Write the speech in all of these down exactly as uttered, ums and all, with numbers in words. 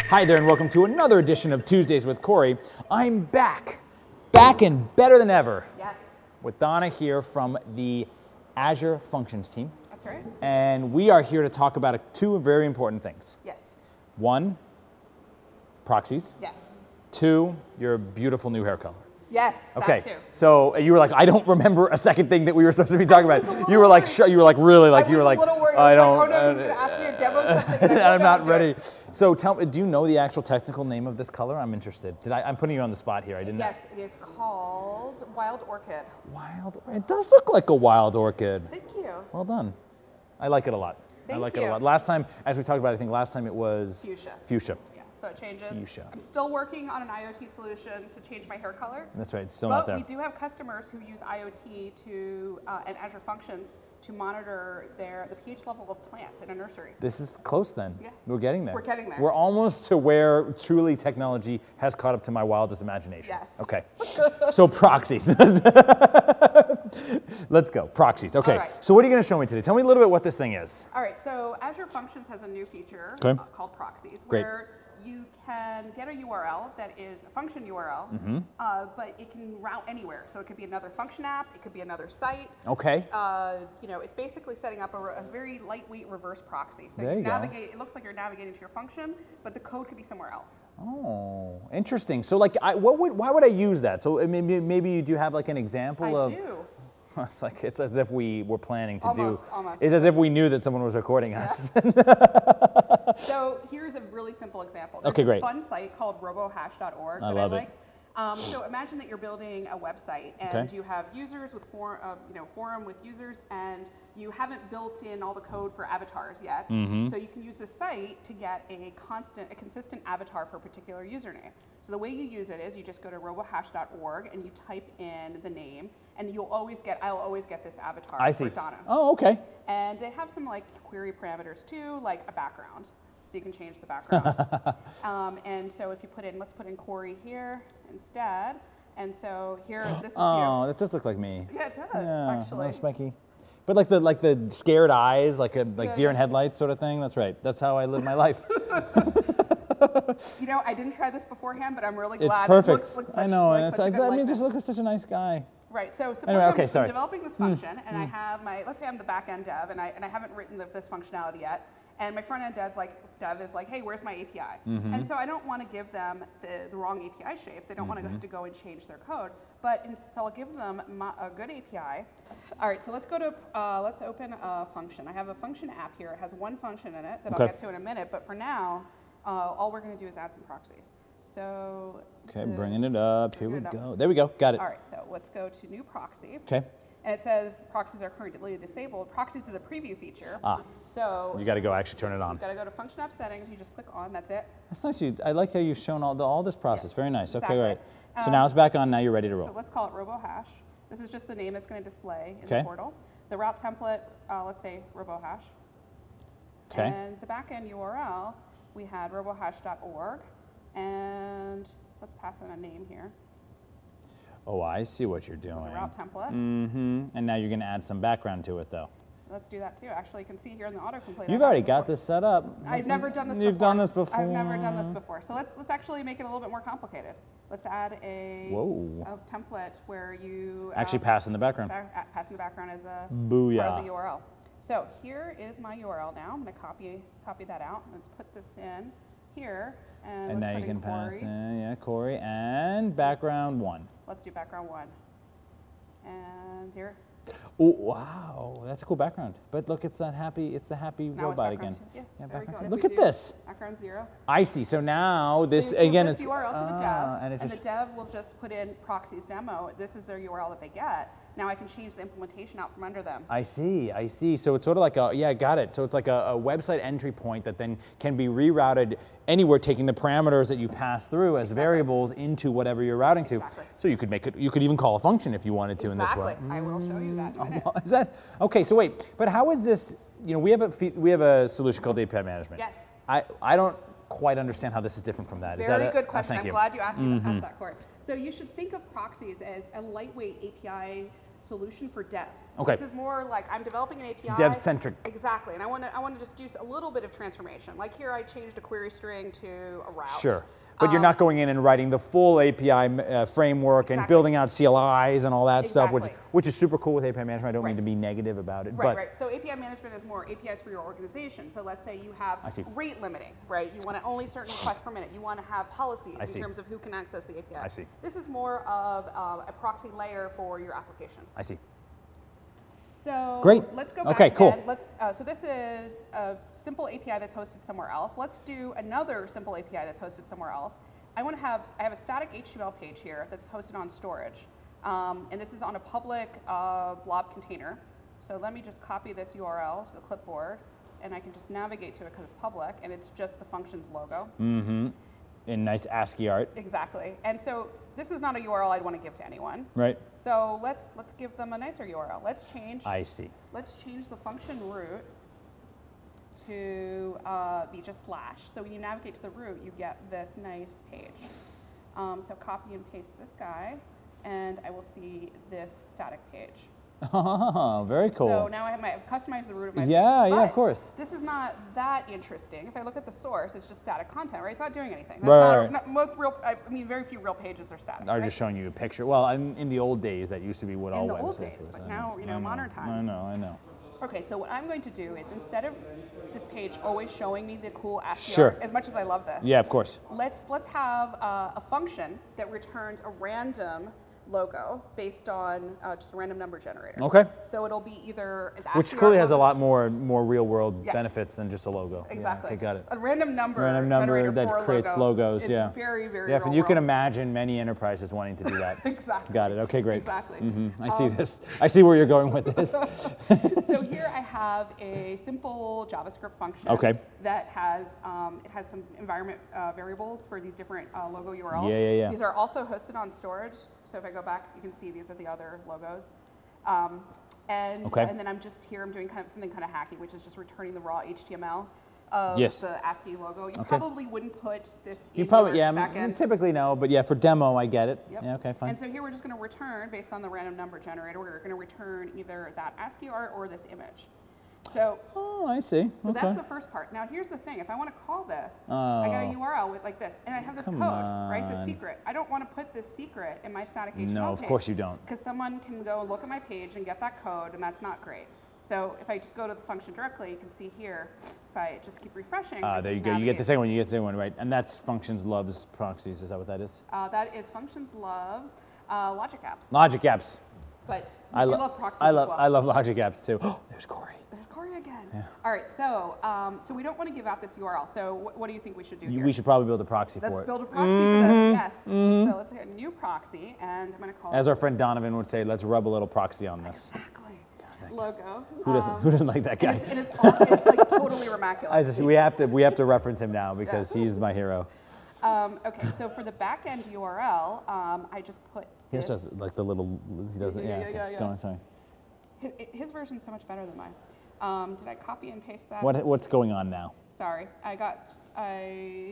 Hi there and welcome to another edition of Tuesdays with Corey. I'm back, back and better than ever. Yes. With Donna here from the Azure Functions team. That's right. And we are here to talk about two very important things. Yes. One, proxies. Yes. Two, your beautiful new hair color. Yes, Okay, that too. so you were like, I don't remember a second thing that we were supposed to be talking about. You were like, sh- you were like, really, like, I you were was like, a little worried. I I don't. was like, oh no, uh, he's going to ask me to demo something. And I I'm don't know not how to do ready. it. So tell me, do you know the actual technical name of this color? I'm interested. Did I? I'm putting you on the spot here. I didn't. Yes, it is called Wild Orchid. Wild. It does look like a wild orchid. Thank you. Well done. I like it a lot. I Thank like it a you. lot. Last time, as we talked about, I think last time it was Fuchsia. Fuchsia. Yeah, so it changes. Fuchsia. I'm still working on an IoT solution to change my hair color. That's right. It's still But not there. we do have customers who use IoT to uh, and Azure Functions to monitor their the pH level of plants in a nursery. This is close then. Yeah. We're getting there. We're getting there. We're almost to where truly technology has caught up to my wildest imagination. Yes. Okay. So proxies. Let's go. Proxies. Okay. All right. So what are you going to show me today? Tell me a little bit what this thing is. All right, so Azure Functions has a new feature Okay. uh, called proxies, Great. where you can get a U R L that is a function U R L, Mm-hmm. uh, but it can route anywhere. So it could be another function app, it could be another site. Okay. Uh, you know, it's basically setting up a, a very lightweight reverse proxy. So There you go. navigate. It looks like you're navigating to your function, but the code could be somewhere else. Oh, interesting. So like, I, what would, why would I use that? So uh, maybe, maybe you do have like an example I of. do. It's like it's as if we were planning to Almost, do. almost. It's as if we knew that someone was recording us. So here's a really simple example. There's Okay, a great. fun site called robohash dot org I that love I it. like. Um, so imagine that you're building a website and Okay. you have users with for, uh, you know forum with users, and you haven't built in all the code for avatars yet. Mm-hmm. So you can use the site to get a constant, a consistent avatar for a particular username. So the way you use it is you just go to robohash dot org and you type in the name, and you'll always get. I'll always get this avatar I for see. Donna. Oh, okay. And they have some like query parameters too, like a background. So you can change the background. um, and so if you put in, let's put in Corey here instead. And so here, this is Oh, you. that does look like me. Yeah, it does, Yeah, actually. nice spiky. But like the like the scared eyes, like a like Yeah, deer in yeah. headlights sort of thing. That's right. That's how I live my life. You know, I didn't try this beforehand, but I'm really It's glad. perfect. It looks, looks such, I know. like and it's such a like, good I mean, likeness. just look at such a nice guy. Right. So suppose Anyway, I'm, okay, I'm sorry. developing this function, and I have my, let's say I'm the back-end dev, and I and I haven't written the, this functionality yet. And my front-end dev's like, dev is like, hey, where's my A P I? Mm-hmm. And so I don't want to give them the, the wrong A P I shape. They don't want to Mm-hmm. have to go and change their code. But instead, I'll give them my, a good A P I. All right, so let's go to, uh, let's open a function. I have a function app here. It has one function in it that Okay. I'll get to in a minute. But for now, uh, all we're going to do is add some proxies. So. Okay, the- bringing it up. Here we Bring it up. go. There we go. Got it. All right, so let's go to new proxy. Okay. And it says proxies are currently disabled. Proxies is a preview feature. Ah. So You got to go actually turn it on. you've got to go to function app settings. You just click on. That's it. That's nice. You. I like how you've shown all the all this process. Yeah, Very nice. exactly. Okay, right. So Um, now it's back on. Now you're ready to So roll. let's call it RoboHash. This is just the name it's going to display in Okay. the portal. The route template, uh, let's say RoboHash. Okay. And the backend U R L, we had robohash dot org. And let's pass in a name here. Oh, I see what you're doing. The route template. Mm-hmm. And now you're going to add some background to it, though. Let's do that too. Actually, you can see here in the autocomplete. I You've have already it got before. this set up. I've never done this You've before. done this before. I've never done this before. So let's let's actually make it a little bit more complicated. Let's add a, Whoa. a template where you Actually um, pass in the background. ba- uh, pass in the background as a Booyah. part of the U R L. So here is my U R L now. I'm going to copy copy that out. Let's put this in here. And, And let's now put you can in pass Corey. in, yeah, Corey, and background one. Let's do background one. And here. Oh, wow, that's a cool background. But look, it's that happy, it's the happy Now it's robot background again. two. Yeah, Yeah, there we background go. two. If Look we at do this. Background zero. I see. So now this so you give again this is U R L to the dev, ah, and, and it just the dev will just put in proxies demo. This is their U R L that they get. Now I can change the implementation out from under them. I see, I see. So it's sort of like a, yeah, got it. So it's like a, a website entry point that then can be rerouted anywhere, taking the parameters that you pass through as variables into whatever you're routing to. Exactly. So you could make it, you could even call a function if you wanted to exactly. in this way. I will show you that in a minute. Well, is that, okay, so wait, but how is this, you know, we have a, fe- we have a solution called A P I management. Yes. I, I don't quite understand how this is different from that. Is Very that a- good oh, question. thank I'm you. glad you asked me to ask that, Court. So you should think of proxies as a lightweight A P I solution for devs. Okay. This is more like I'm developing an A P I. It's dev-centric. Exactly, and I want to I want to just do a little bit of transformation. Like here, I changed a query string to a route. Sure. But um, you're not going in and writing the full A P I uh, framework and Exactly. building out C L Is and all that stuff, which Exactly. which is super cool with A P I management. I don't Right. mean to be negative about it. Right, but right. So A P I management is more A P Is for your organization. So let's say you have I see. rate limiting, right? You want to only certain requests per minute. You want to have policies I in see. terms of who can access the A P I. I see. This is more of uh, a proxy layer for your application. I see. So Great. let's go back. Okay, cool. And let's, uh, so this is a simple A P I that's hosted somewhere else. Let's do another simple A P I that's hosted somewhere else. I want to have, I have a static H T M L page here that's hosted on storage. Um, and this is on a public uh, blob container. So let me just copy this U R L to the clipboard, and I can just navigate to it because it's public, and it's just the functions logo. Mm-hmm. In nice ASCII art, Exactly. And so this is not a U R L I'd want to give to anyone. right? So let's let's give them a nicer U R L. Let's change. I see. Let's change the function root to uh, be just slash. So when you navigate to the root, you get this nice page. Um, so copy and paste this guy, and I will see this static page. Oh, very cool. So now I have my, I've customized the root of my Yeah, page. yeah, of But course. This is not that interesting. If I look at the source, it's just static content, right? It's not doing anything. That's Right, not, right. not- most real, I mean, very few real pages are static. I was right? just showing you a picture. Well, in, in the old days, that used to be what all the websites old days, was. but I now, you know, I modern I times. know, I know. Okay, so what I'm going to do is instead of this page always showing me the cool ASCII Sure. art, as much as I love this, Yeah, of course. let's let's have uh, a function that returns a random logo based on uh, just a random number generator. Okay. So it'll be either an Which ASCII clearly art has a logo- lot more more real world Yes. benefits than just a logo. Yeah, Exactly. okay, got it. A random number Random number generator that for a creates logo. logos. It's yeah. very very Yeah, real and you can world. imagine many enterprises wanting to do that. Exactly. Got it. Okay, great. Exactly. hmm I see this. I see where you're going with this. So here I have a simple JavaScript function Okay. that has um, it has some environment uh, variables for these different uh, logo U R Ls. Yeah, yeah, yeah. These are also hosted on storage. So if I go back, you can see these are the other logos. Um, and Okay. and then I'm just here. I'm doing kind of something kind of hacky, which is just returning the raw H T M L of Yes. the ASCII logo. You Okay. probably wouldn't put this. You in probably, your yeah, backend. m- typically no, but yeah, for demo, I get it. Yep. Yeah, okay, fine. And so here we're just going to return, based on the random number generator, we're going to return either that ASCII art or this image. So, Oh, I see. so okay. that's the first part. Now here's the thing. If I want to call this, I got a Oh. U R L with like this, and I have this Come code, right? The on. secret. I don't want to put this secret in my static H T M L No, of page, course you don't. because someone can go look at my page and get that code, and that's not great. So if I just go to the function directly, you can see here, if I just keep refreshing. Ah, I there you can go. You get the navigate. second one. You get the second one, right? And that's functions loves proxies. Is that what that is? Uh, that is functions loves uh, logic apps, Logic apps. but I we lo- do love proxies I love. as well. I love logic apps too. Oh, there's Corey. There's Corey again. All right, so um, so we don't want to give out this U R L. So what, what do you think we should do You- here? we should probably build a proxy Let's for it. build a proxy for this. Yes. So let's get a new proxy, and I'm going to call As it our friend Donovan would say, let's rub a little proxy on this. exactly logo. Who doesn't? Um, Who doesn't like that guy? and it's, and it's, all, it's like totally remarculous. I just, we have to. We have to reference him now because Yeah. he's my hero. Um, okay, so for the backend U R L, um, I just put He this. just does like the little. He doesn't. Yeah, Yeah. yeah, okay. yeah, yeah. Go on. Sorry. His, his version's so much better than mine. Um, did I copy and paste that? What What's going on now? Sorry, I got I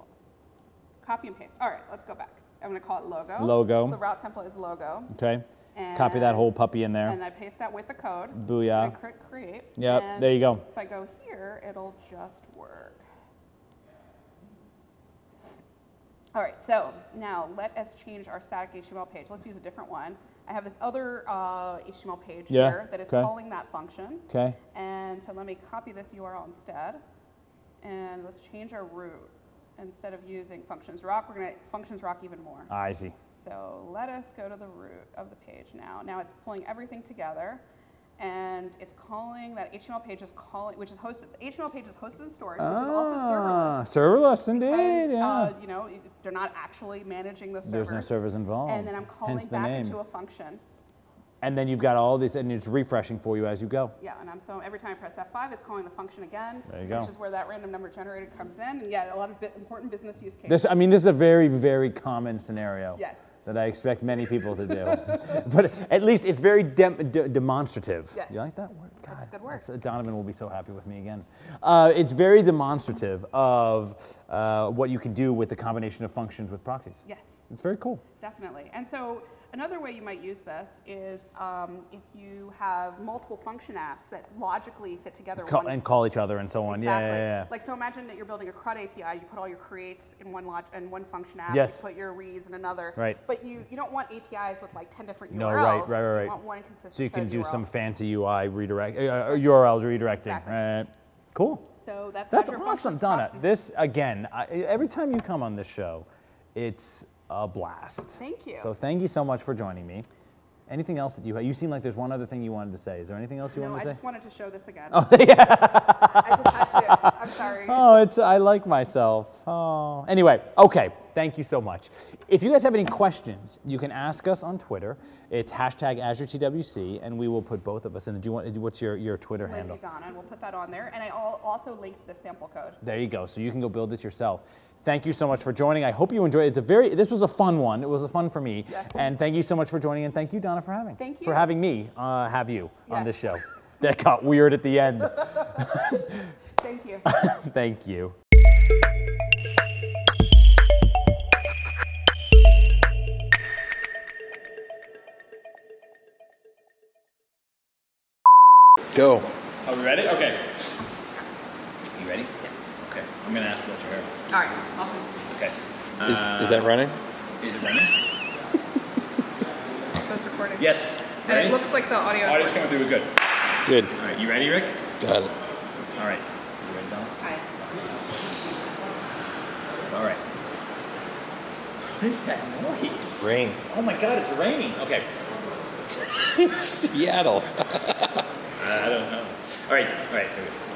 copy and paste. All right, let's go back. I'm going to call it logo. Logo. The route template is logo. Okay. And Copy that whole puppy in there. And I paste that with the code. Booyah. And I click create. Yep, and there you go. If I go here, it'll just work. All right, so now let us change our static H T M L page. Let's use a different one. I have this other uh, H T M L page Yeah, here that is okay. calling that function. Okay. And so let me copy this U R L instead. And let's change our root. Instead of using functions rock, we're going to functions rock even more. I see. So let us go to the root of the page now. Now it's pulling everything together, and it's calling that H T M L page is calling, which is hosted. H T M L page is hosted in storage, which is also Ah, serverless. serverless indeed. Because, Yeah. uh, you know, they're not actually managing the server. There's no servers involved. And then I'm calling hence the back name. into a function. And then you've got all this, and it's refreshing for you as you go. Yeah, and I'm so every time I press F five, it's calling the function again. There you go. Which is where that random number generator comes in. And yeah, a lot of bi- important business use cases. This, I mean, this is a very, very common scenario. Yes. That I expect many people to do. But at least it's very dem- de- demonstrative. Yes. You like that word? God, That's a good word. that's- uh, Donovan will be so happy with me again. Uh, it's very demonstrative of uh, what you can do with the combination of functions with proxies. Yes. It's very cool. Definitely. And so another way you might use this is um, if you have multiple function apps that logically fit together. Call, one, and call each other and so on. exactly. Yeah, yeah, yeah. Like, so imagine that you're building a CRUD A P I. You put all your creates in one log in one function app. Yes. You put your reads in another. Right. But you, you don't want A P Is with like ten different No, U R Ls. right, right, right, right. You want one consistent So you set can of do U R Ls. some fancy U I redirect, uh, U R Ls redirecting. Exactly. Right. Cool. So that's That's Azure awesome, Functions Donna. Proxy. This, again, I, every time you come on this show, it's a blast. Thank you. So thank you so much for joining me. Anything else that you you seem like there's one other thing you wanted to say. Is there anything else you No, I wanted to just say? wanted to show this again. Oh, yeah. I just had to. I'm sorry. Oh, it's I like myself. Oh. Anyway, okay. Thank you so much. If you guys have any questions, you can ask us on Twitter. It's hashtag Azure T W C, and we will put both of us in. Do you want? What's your, your Twitter Lindy handle? Donna, and we'll put that on there. And I al- also linked the sample code. There you go. So you can go build this yourself. Thank you so much for joining. I hope you enjoyed it. It's a very. This was a fun one. It was a fun for me. Yes. And thank you so much for joining. And thank you, Donna, for having. Thank you. For having me uh, have you on Yes. this show. That got weird at the end. Thank you. Thank you. Go. Are we ready? Okay. You ready? Yes. Okay. I'm gonna ask about your hair. All right. Awesome. Okay. Is, Uh, is that running? Is it running? So it's recording. Yes. And Ready? it looks like the audio is Audio's working. coming through. Good. Good. All right. You ready, Rick? Got it. All right. You ready, Don? Hi. All right. What is that noise? Rain. Oh my God! It's raining. Okay. It's Seattle. I don't know. All right. All right. Here we go.